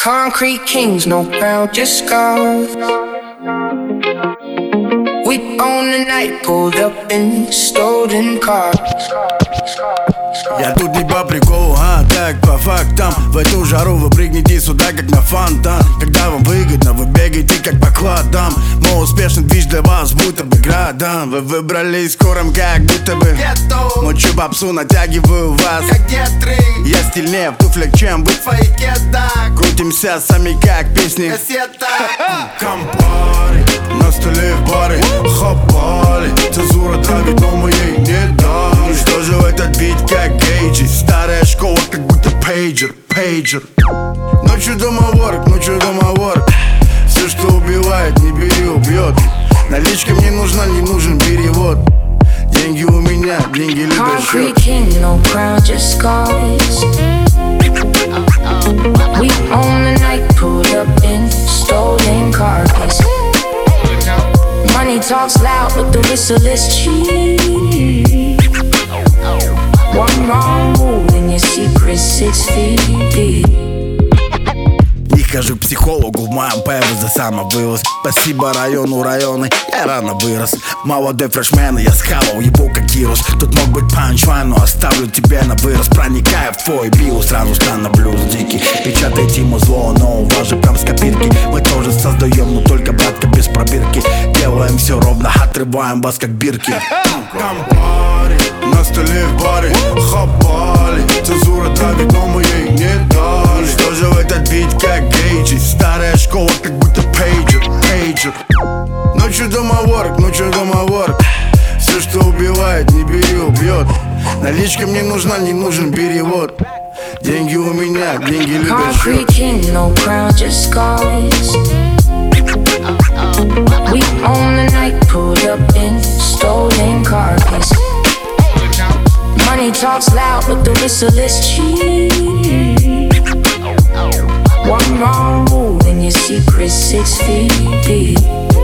Concrete kings, no crown, just scars. We own the night, pulled up in stolen cars. Я тут не по приколу, так по фактам. В эту жару вы прыгните сюда, как на фонтан. Когда вам выгодно, вы бегаете, как по кладам. Мой успешный движ для вас, будто бы градом. Вы выбрались скорым, как будто бы мочу попсу, натягиваю вас, как гетры. Я стильнее в туфлях, чем вы в твоих кедах. Крутимся сами, как песни Кассета. Кампари, на столе в баре хапали. Цензура травит, но мы ей не дали. Что же в этот бит, как Гейджи? Старая школа, как будто пейджер. Ночью домоворок, все, что убивает, не бери, убьет. Наличка мне нужна, не нужен перевод. Деньги у меня, деньги любят счет. Concrete king, no crown, just scars. We own the night, pulled up in stolen cars. Money talks loud, but the whistle is cheap. One wrong move and your secret's 6 feet deep. Не хожу к психологу, в моем ПВЗ самовывоз. Спасибо району, районы, я рано вырос. Молодой фрешмен, я схавал его как Кирус. Тут мог быть панчлайн, но оставлю тебе на вырос. Проникая в твой био, сразу становлюсь дикий. Печатайте ему зло, но у вас же прям с копирки. Мы тоже создаем, но только, братка, без пробирки. Делаем все ровно, отрываем вас как бирки. Кампари, на столе в баре хапали. Цензура травит, но мы ей не дали. Что же в этот бит, как Гейджи? Старая школа, как будто пейджер. Ночью домоворок, все, что убивает, не бери, убьет. Наличка мне нужна, не нужен перевод. Деньги у меня, деньги любят счет. Concrete king, no crown, just scars. We own the night, pulled up in stolen cars. Money talks loud, but the whistle is cheap. One wrong move and your secret's 6 feet deep.